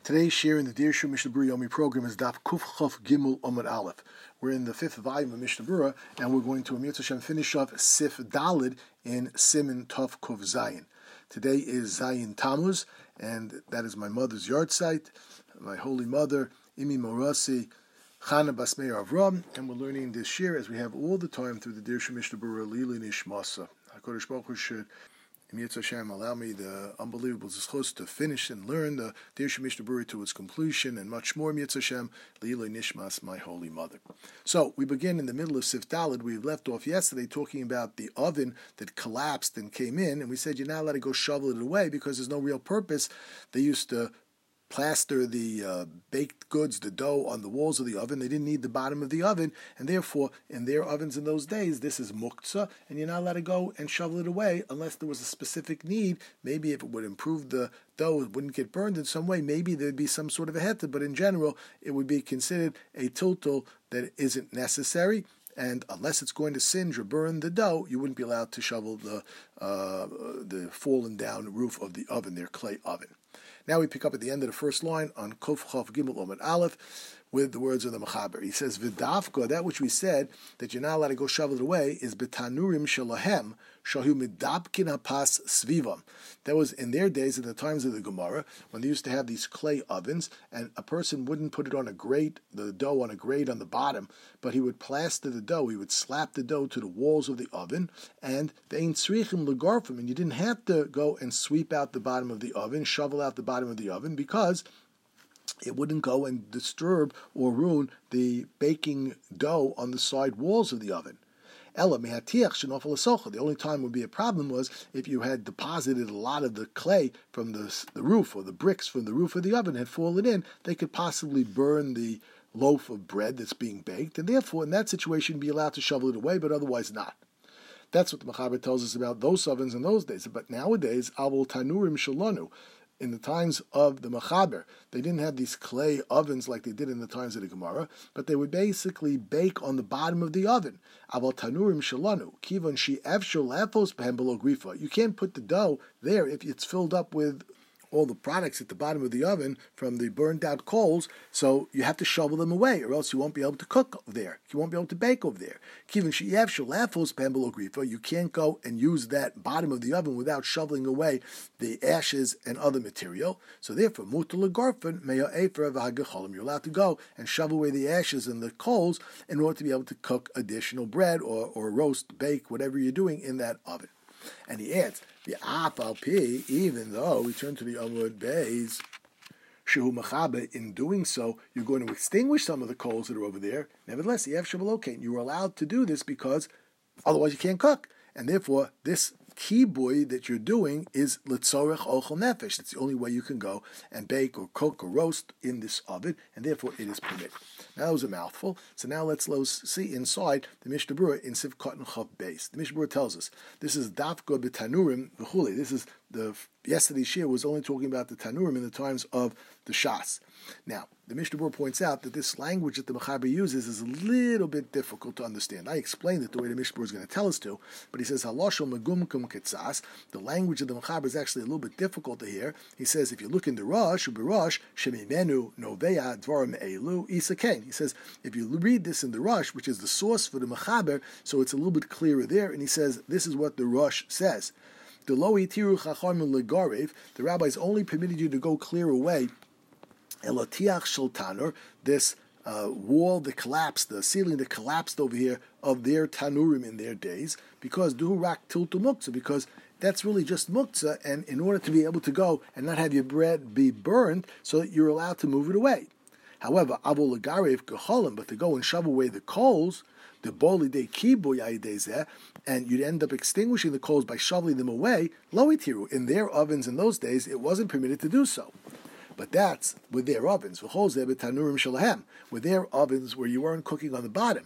Today's share in the Dirshu Mishnah Berurah Yomi program is Daf Kuf Chof Gimel Amud Aleph. We're in the fifth volume of Mishnah Berurah, and we're going to Amir Hashem finish off Sif Dalid in Siman Tov Kuf Zayin. Today is Zayin Tammuz, and that is my mother's yahrzeit, my holy mother, Imi Morasi, Chana Bas Meir Avram, and we're learning this share as we have all the time through the Dirshu Mishnah Berurah Lili Nishmasa. HaKadosh Baruch Hu should Hashem, allow me the unbelievable zechus to finish and learn the Dirshu Mishnah Berurah to its conclusion and much more. Hashem, Leilei Nishmas, my holy mother. So we begin in the middle of Sif Dalid. We left off yesterday talking about the oven that collapsed and came in, and we said you're not allowed to go shovel it away because there's no real purpose. They used to plaster the baked goods, the dough, on the walls of the oven. They didn't need the bottom of the oven, and therefore, in their ovens in those days, this is muktzah, and you're not allowed to go and shovel it away unless there was a specific need. Maybe if it would improve the dough, it wouldn't get burned in some way, maybe there'd be some sort of a heta, but in general, it would be considered a tiltul that isn't necessary. And unless it's going to singe or burn the dough, you wouldn't be allowed to shovel the fallen down roof of the oven, their clay oven. Now we pick up at the end of the first line on Kof Chof Gimel Amud Aleph with the words of the Mechaber. He says, "V'dafka, that which we said that you're not allowed to go shovel it away, is betanurim shalahem shahu midapkin hapas svivam." That was in their days, in the times of the Gemara, when they used to have these clay ovens, and a person wouldn't put it on a grate, the dough on a grate on the bottom, but he would plaster the dough. He would slap the dough to the walls of the oven, and they ain't tzrichim legarfim, and you didn't have to go and sweep out the bottom of the oven, shovel out the bottom of the oven, because it wouldn't go and disturb or ruin the baking dough on the side walls of the oven. The only time would be a problem was if you had deposited a lot of the clay from the roof, or the bricks from the roof of the oven had fallen in, they could possibly burn the loaf of bread that's being baked, and therefore in that situation be allowed to shovel it away, but otherwise not. That's what the Mechaber tells us about those ovens in those days. But nowadays, avol tanurim shalanu, in the times of the Mechaber, they didn't have these clay ovens like they did in the times of the Gemara, but they would basically bake on the bottom of the oven. Aval tanurim shalanu, kivon she'ev sholafos behem below grifa. You can't put the dough there if it's filled up with all the products at the bottom of the oven from the burned out coals, so you have to shovel them away, or else you won't be able to cook there. You won't be able to bake over there. You can't go and use that bottom of the oven without shoveling away the ashes and other material. So therefore, you're allowed to go and shovel away the ashes and the coals in order to be able to cook additional bread or roast, bake, whatever you're doing in that oven. And he adds, the afal pi, even though we turn to the Amud Beis, shehu mechaber, in doing so, you're going to extinguish some of the coals that are over there. Nevertheless, the Shabalokain, you are allowed to do this because otherwise you can't cook. And therefore, this kibui that you're doing is letzorech ochel nefesh. It's the only way you can go and bake or cook or roast in this oven, and therefore it is permitted. Now that was a mouthful. So now let's see inside the Mishnah Berurah in Sif Katan Chav Beis. The Mishnah Berurah tells us this is dafka b'tanurim v'chuli. This is yesterday's shir was only talking about the tanurim in the times of the Shas. Now, the Mishnah Berurah points out that this language that the Mechaber uses is a little bit difficult to understand. I explained it the way the Mishnah Berurah is going to tell us to, but he says, Haloshel megumkum ketzas, the language of the Mechaber is actually a little bit difficult to hear. He says, if you look in the Rosh, Uberosh, Shemimenu Noveya Dvarim Eilu Isakain. He says, if you read this in the Rosh, which is the source for the Mechaber, so it's a little bit clearer there, and he says, this is what the Rosh says. The rabbis only permitted you to go clear away elotiach shel this wall that collapsed, the ceiling that collapsed over here of their tanurim in their days, because duhurak tiltu muktzah, because that's really just muktzah, and in order to be able to go and not have your bread be burned, so that you're allowed to move it away. However, avol lagarev gecholim, but to go and shove away the coals, the boli de kibu yaidezeh, and you'd end up extinguishing the coals by shoveling them away, lo itiru. In their ovens in those days, it wasn't permitted to do so. But that's with their ovens. With their ovens where you weren't cooking on the bottom.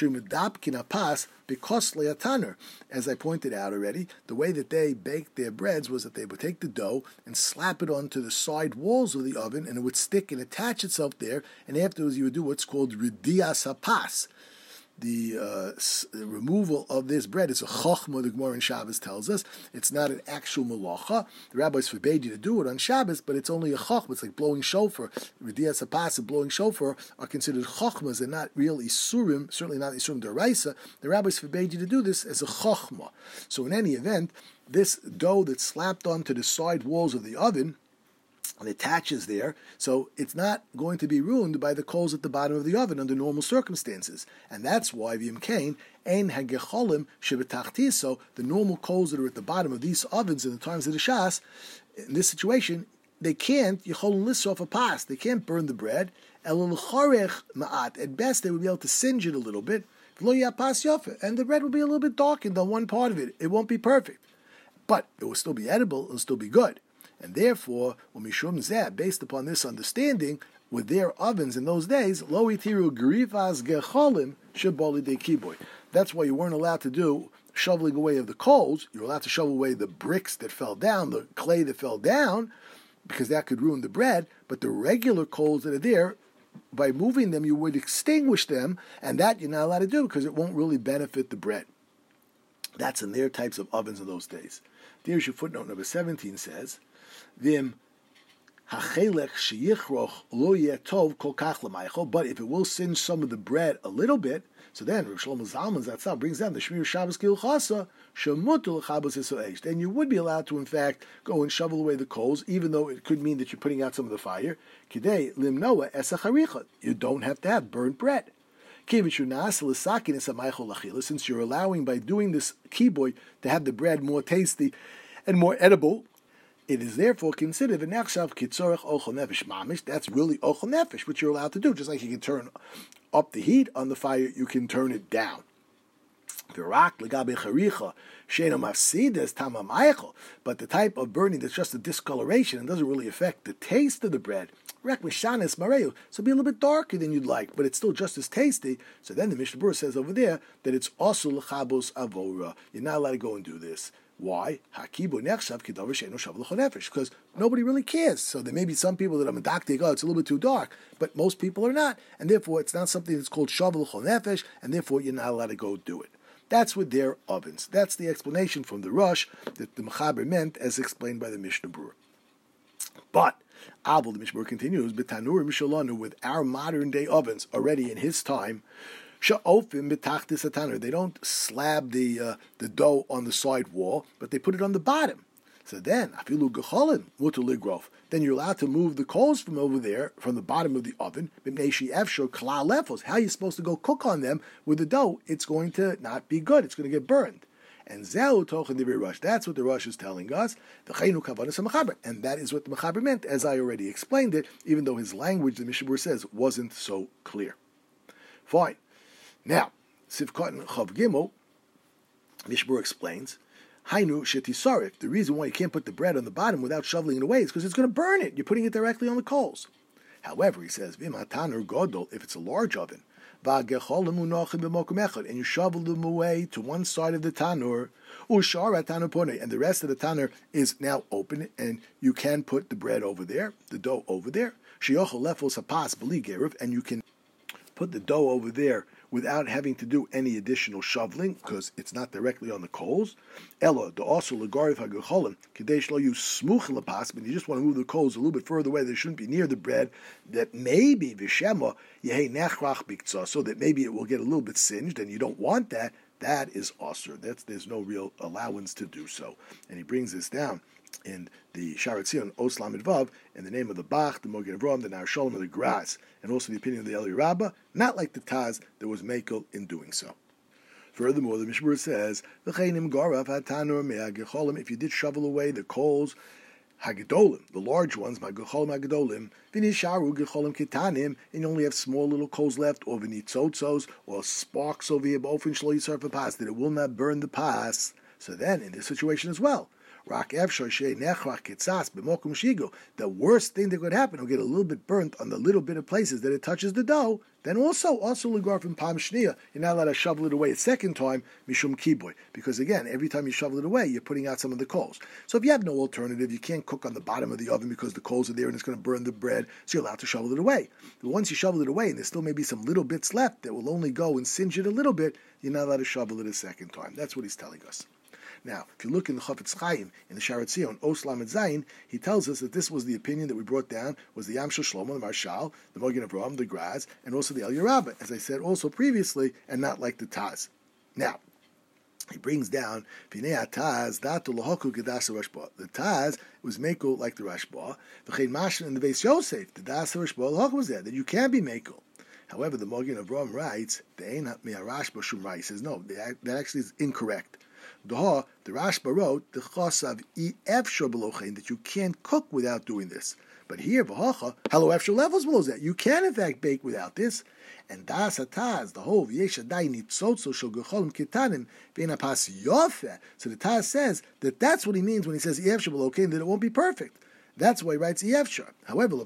As I pointed out already, the way that they baked their breads was that they would take the dough and slap it onto the side walls of the oven, and it would stick and attach itself there, and afterwards you would do what's called ridias hapas. removal of this bread is a chochma. The Gemara in Shabbos tells us it's not an actual malacha. The rabbis forbade you to do it on Shabbos, but it's only a chochma. It's like blowing shofar. R'dias hapas and blowing shofar are considered chochmas and not real isurim. Certainly not isurim deraisa. The rabbis forbade you to do this as a chochma. So in any event, this dough that's slapped onto the side walls of the oven and attaches there, so it's not going to be ruined by the coals at the bottom of the oven under normal circumstances. And that's why V'im Kain, Ein HaGecholim Shebetachtiso, the normal coals that are at the bottom of these ovens in the times of the Shas, in this situation, they can't, Yecholim Lissof a pas, they can't burn the bread, Elul Chorech Ma'at, at best they would be able to singe it a little bit, V'lo Yapas Yofe, and the bread will be a little bit darkened on one part of it. It won't be perfect. But it will still be edible, it will still be good. And therefore, Mishum Zeh, based upon this understanding, with their ovens in those days, Lo itiru grifas gecholim sheboli de kiboy. That's why you weren't allowed to do shoveling away of the coals. You were allowed to shovel away the bricks that fell down, the clay that fell down, because that could ruin the bread. But the regular coals that are there, by moving them, you would extinguish them, and that you're not allowed to do because it won't really benefit the bread. That's in their types of ovens in those days. Here's your footnote number 17 says, Vim hachelech sheyichroch lo yeh tov kol kach l'maycho. But if it will singe some of the bread a little bit, so then Rav Shlomo Zalman Zatzal brings down the Shmir Shabbos Kilchasa shemutu l'chabos isoesh. Then you would be allowed to, in fact, go and shovel away the coals, even though it could mean that you're putting out some of the fire. Kidei limnoa esacharicha. You don't have to have burnt bread. Since you're allowing by doing this kiboy to have the bread more tasty and more edible, it is therefore considered an achshav kitzorach ochel nefesh mamish. That's really ochel nefesh, which you're allowed to do. Just like you can turn up the heat on the fire, you can turn it down. But the type of burning that's just a discoloration and doesn't really affect the taste of the bread, so be a little bit darker than you'd like, but it's still just as tasty. So then the Mishnah Berurah says over there that it's also l'chabos avora. You're not allowed to go and do this. Why? Because nobody really cares. So there may be some people that are medaktik, it's a little bit too dark, but most people are not, and therefore it's not something that's called shavel chonefesh, and therefore you're not allowed to go do it. That's with their ovens. That's the explanation from the Rosh that the Mechaber meant, as explained by the Mishnah Berurah. But Abel, the Mishnah Berurah continues, b'tanurim shalanu, with our modern day ovens already in his time. They don't slab the dough on the side wall, but they put it on the bottom. So then, then you're allowed to move the coals from over there, from the bottom of the oven. How are you supposed to go cook on them with the dough? It's going to not be good. It's going to get burned. And that's what the Rosh is telling us. And that is what the Mechaber meant, as I already explained it, even though his language, the Mishnah Berurah says, wasn't so clear. Fine. Now, Sivkot Chav Gimel, Mishnah Berurah explains, Hainu shetisarif. The reason why you can't put the bread on the bottom without shoveling it away is because it's going to burn it. You're putting it directly on the coals. However, he says, Vim hatanur godol, if it's a large oven, and you shovel them away to one side of the tanur, and the rest of the tanur is now open, and you can put the bread over there, the dough over there, and you can put the dough over there without having to do any additional shoveling, because it's not directly on the coals. Ella, the also legariv hagecholim, kadesh lo you smuch lepas, but you just want to move the coals a little bit further away. They shouldn't be near the bread. That maybe v'shema yehei nechrach biktzah, so that maybe it will get a little bit singed, and you don't want that. That is osur. There's no real allowance to do so. And he brings this down in the Sharat Zion, Os Lamed Vav, in the name of the Bach, the Mogen Avraham, the Nar Shalom, and the Graz, and also the opinion of the Eli Rabbah, not like the Taz, there was Mekel in doing so. Furthermore, the Mishnah Berurah says, if you did shovel away the coals, Hagedolim, the large ones, Magecholim Hagedolim, Vinisharu Gecholim Kitanim, and you only have small little coals left, or Vinitzotzos, or sparks over here, Bofen Shlo Yisar for pas, that it will not burn the pas. So then, in this situation as well, The worst thing that could happen, will get a little bit burnt on the little bit of places that it touches the dough. Then also legar from pam shniya, you're not allowed to shovel it away a second time, mishum kiboy, because again, every time you shovel it away, you're putting out some of the coals. So if you have no alternative, you can't cook on the bottom of the oven because the coals are there and it's going to burn the bread, so you're allowed to shovel it away. But once you shovel it away and there still may be some little bits left that will only go and singe it a little bit, you're not allowed to shovel it a second time. That's what he's telling us. Now, if you look in the Chafetz Chaim, in the Sharat Zion, Os Lamed Zayin, he tells us that this was the opinion that we brought down, was the Yamshel Shlomo, the Marshal, the Mogen Avraham, the Graz, and also the Eliyah Rabbah, as I said also previously, and not like the Taz. Now, he brings down, Pinei Taz, Datu Lahoku Gedas Rashba. The Taz was Mekel like the Rashba. V'chein Mashon in the Beis Yosef, the Das Rashba, Lahok was there, that you can be Mekel. However, the Mogen Avraham writes, the Ein Me'arashba Shum Rai. He says, no, that actually is incorrect. The Rashba wrote the Chosav Efshar Belochein, that you can't cook without doing this. But here, V'hacha, Hello Efshar levels below that. You can in fact bake without this. And Das Hataz, the whole V'yesh Adai Nitzotzo Shel Gecholim Kitanim Bein Apas Yofeh. So the Taz says that that's what he means when he says Efshar Belochein, that it won't be perfect. That's why he writes Efshar. However,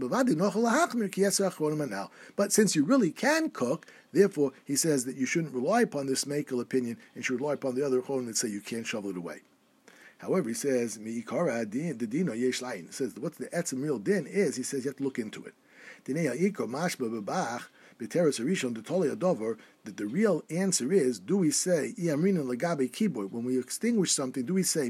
but since you really can cook, therefore he says that you shouldn't rely upon this Mekel opinion and should rely upon the other Cholim that say you can't shovel it away. However, he says Mi'ikara the dino yesh lain. He says what's the etzem real din is. He says you have to look into it. That the real answer is, do we say when we extinguish something, do we say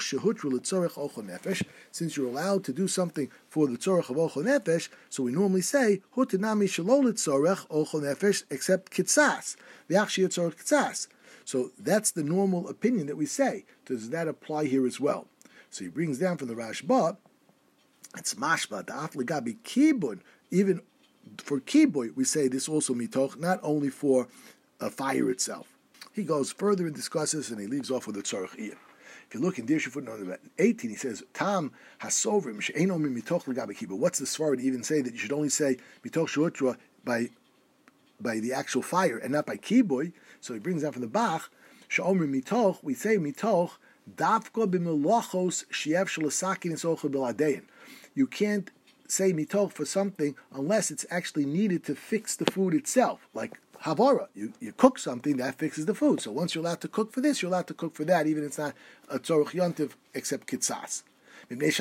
since you're allowed to do something for the tzorech of ochel nefesh, so we normally say hutinami shelo litzorech ochel nefesh except kitzas v'achshi tzorech kitzas. So that's the normal opinion that we say. Does that apply here as well? So he brings down from the Rashba, it's mashba the aflegabi kibun. Even for kiboy, we say this also mitoch, not only for a fire itself. He goes further and discusses, and he leaves off with the tzorech iyah. If you look in Dirshu footnote 18, he says, Tam hasovrim she'ein omi mitoch legabi kiboy. What's the svara to even say that you should only say mitoch shehutra by the actual fire and not by kiboy? So he brings down from the Bach, she'omri mitoch, we say mitoch davko b'melachos she'ev shelasakin esochel b'ladein. You can't say mitoch for something unless it's actually needed to fix the food itself, like havara. You cook something that fixes the food. So once you're allowed to cook for this, you're allowed to cook for that, even if it's not a tzorech yontiv except kitzas. Because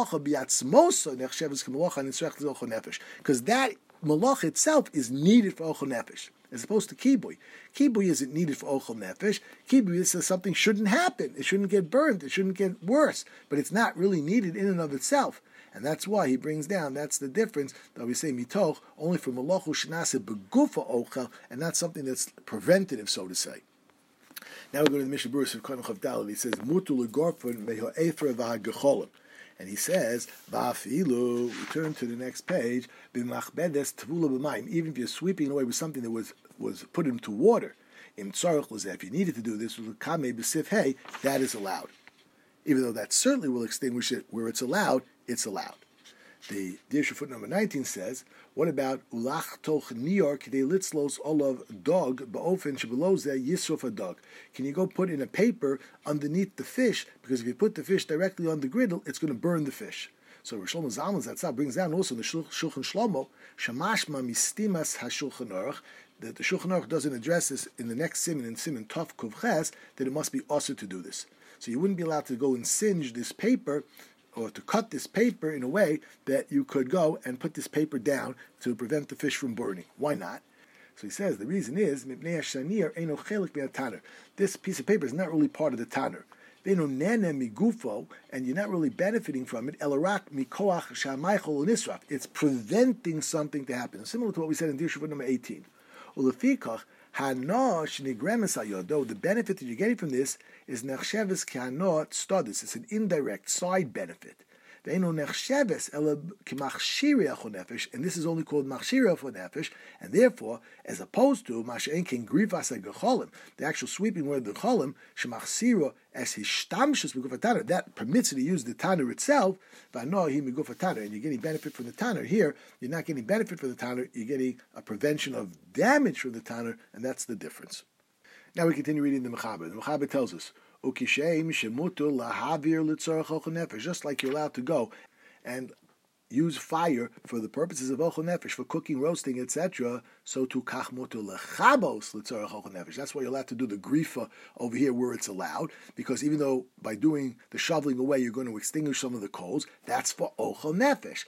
that malach itself is needed for ochel nefesh, as opposed to kibui. Kibui isn't needed for ochel nefesh. Kibui says something shouldn't happen. It shouldn't get burned. It shouldn't get worse. But it's not really needed in and of itself. And that's why he brings down, that's the difference, that we say mitoch, only for malachu shenase begufa ochel, and not something that's preventative, so to say. Now we go to the Mishnah Berurah of Kohen Chav Daled. He says, mutu legorfen meho efer v'hagecholim. And he says, va'afilu, we turn to the next page, b'machbedes tvula b'mayim, even if you're sweeping away with something that was put into water, im tzarech l'zeh, if you needed to do this, l'kamei b'sif hey, that is allowed. Even though that certainly will extinguish it where it's allowed, it's allowed. The Dirshu foot number 19 says, what about ulach toch nior k'dei litzlos olav dog ba'ofen shebelow zeh yisruf a dog? Can you go put in a paper underneath the fish, because if you put the fish directly on the griddle, it's going to burn the fish. So Rosh Shlomo Zalman Zatzal brings down also in the Shulchan Shlomo, shamashma mistimas hashulchan aruch, that the Shulchan Aruch doesn't address this in the next siman, in siman Tov Kuv Ches, that it must be also to do this. So you wouldn't be allowed to go and singe this paper, or to cut this paper in a way that you could go and put this paper down to prevent the fish from burning. Why not? So he says the reason is this piece of paper is not really part of the tanner. And you're not really benefiting from it. It's preventing something to happen. Similar to what we said in Dirshu number 18. The benefit that you're getting from this is nechsheves k'hanot stadis. It's an indirect side benefit. And this is only called machshiri achon nefesh, and therefore, as opposed to masha'enkin grivas gecholim, the actual sweeping word the cholim, shemachsiro as hishtamshus beguf tanner, that permits you to use the tanner itself. V'ano hi beguf tanner, and you're getting benefit from the tanner. Here, you're not getting benefit from the tanner; you're getting a prevention of damage from the tanner, and that's the difference. Now we continue reading the Mechaber. The Mechaber tells us, Just like you're allowed to go and use fire for the purposes of ochel nefesh, for cooking, roasting, etc. So to kach muter lechabos l'tzorach ochel nefesh. That's why you're allowed to do the grifa over here where it's allowed, because even though by doing the shoveling away you're going to extinguish some of the coals, that's for ochel nefesh.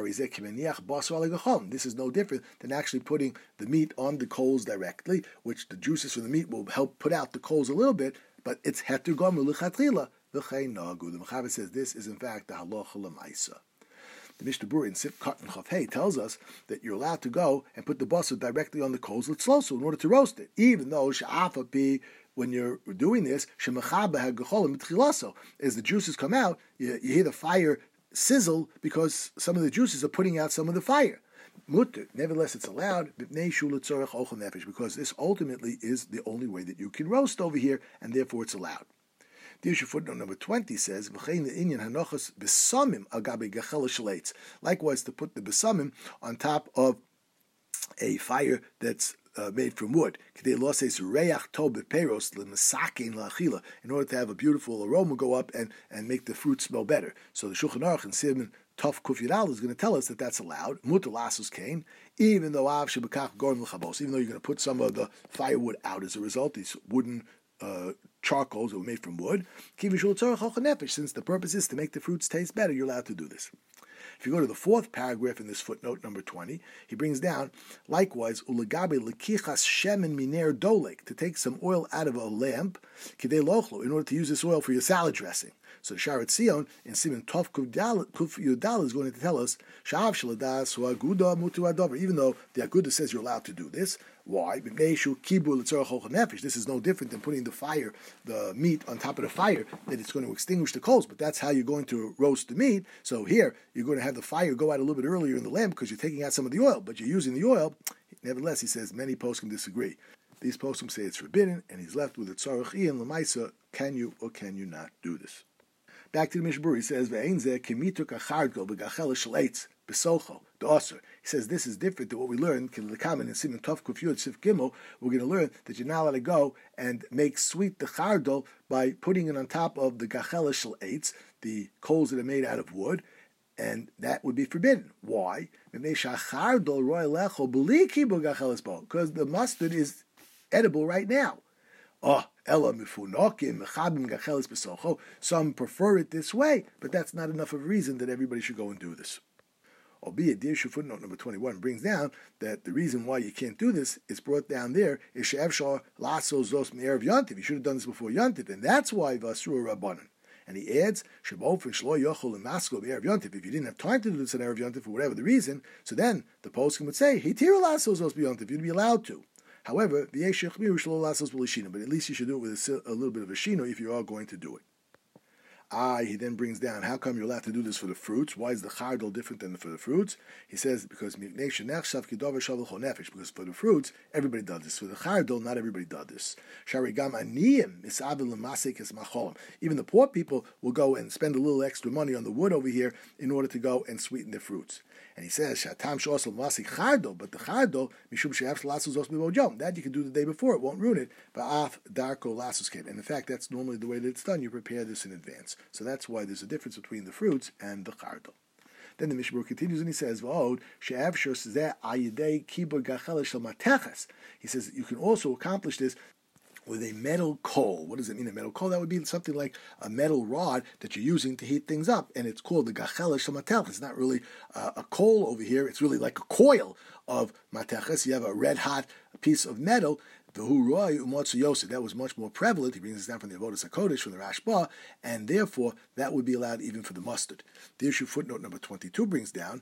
This is no different than actually putting the meat on the coals directly, which the juices from the meat will help put out the coals a little bit, but it's heter gomer l'chatchila. The Mechaber says this is in fact the halacha l'maisa. The Mishnah Berurah in Sif Katan Chav Hey tells us that you're allowed to go and put the basar directly on the coals l'tzloso in order to roast it, even though she'afapi, when you're doing this, shemachaba ha'gecholim b'tchilaso, as the juices come out, you hear the fire sizzle because some of the juices are putting out some of the fire. Mutter, nevertheless, it's allowed because this ultimately is the only way that you can roast over here, and therefore it's allowed. The issue footnote number 20 says, likewise, to put the besamim on top of a fire that's made from wood, in order to have a beautiful aroma go up and make the fruit smell better. So the Shulchan Aruch in Siman Tov Kuf Yud is going to tell us that that's allowed. Mutar lasus kain, even though even though you're going to put some of the firewood out as a result, these wooden charcoals that were made from wood. Since the purpose is to make the fruits taste better, you're allowed to do this. If you go to the fourth paragraph in this footnote, number 20, he brings down, likewise, ulagabe lekichas shemen miner dolek, to take some oil out of a lamp, kidei lochlo, in order to use this oil for your salad dressing. So the Sharet Zion in Siman Tov Kuf Yudal is going to tell us, Sha'av sheladas hu'aguda mutu adover, even though the Aguda says you're allowed to do this. Why? This is no different than putting the meat on top of the fire, that it's going to extinguish the coals, but that's how you're going to roast the meat. So here, you're going to have the fire go out a little bit earlier in the lamp because you're taking out some of the oil, but you're using the oil. Nevertheless, he says many poskim disagree. These poskim say it's forbidden, and he's left with a tzarech and lemaisa, can you or can you not do this? Back to the Mishnah Berurah, he says, he says this is different than what we learned in Siman Tov Kuf Yud Sif Gimel. We're going to learn that you're not allowed to go and make sweet the chardol by putting it on top of the gachela shel eitz, the coals that are made out of wood, and that would be forbidden. Why? Because the mustard is edible right now. Some prefer it this way, but that's not enough of a reason that everybody should go and do this. Albeit, the issue footnote number 21 brings down that the reason why you can't do this is brought down there is she'evshar laso zos me'erev yantiv. You should have done this before yantiv, and that's why vasru rabbanan. And he adds, shebofen shlo yochol l'masko be'erev yantiv. If you didn't have time to do this on erev yantiv for whatever the reason, so then the poskim would say, hitir laso zos be'yantiv. You'd be allowed to. However, but at least you should do it with a little bit of a shino if you are going to do it. He then brings down, how come you're allowed to do this for the fruits? Why is the chardol different than for the fruits? He says, because for the fruits, everybody does this. For the chardol, not everybody does this. Even the poor people will go and spend a little extra money on the wood over here in order to go and sweeten their fruits. And he says, but the chardol, that you can do the day before, it won't ruin it. And in fact, that's normally the way that it's done. You prepare this in advance. So that's why there's a difference between the fruits and the chardol. Then the Mishnah continues and he says, he says you can also accomplish this with a metal coal. What does it mean, a metal coal? That would be something like a metal rod that you're using to heat things up, and it's called the gachela shel mateches. It's not really a coal over here. It's really like a coil of mateches. You have a red-hot piece of metal. That was much more prevalent. He brings this down from the Avodas HaKodesh, from the Rashba, and therefore that would be allowed even for the mustard. The issue footnote number 22 brings down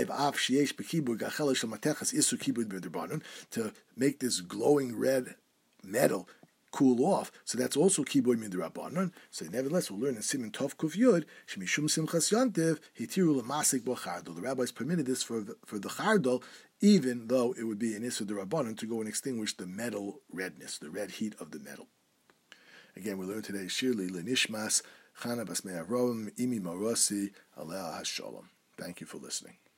to make this glowing red metal cool off. So that's also kiboy midrabanan. So nevertheless, we'll learn in Siman Tov Kuf Yud shemishum simchas yantiv hitiru l'masik bo chardol. The rabbis permitted this for the chardol, even though it would be an issur d'Rabbanan to go and extinguish the metal redness, the red heat of the metal. Again, we learn today Shirli Lenishmas Chana Bas Me'arom Imi Marosi Aleh HaShalom. Thank you for listening.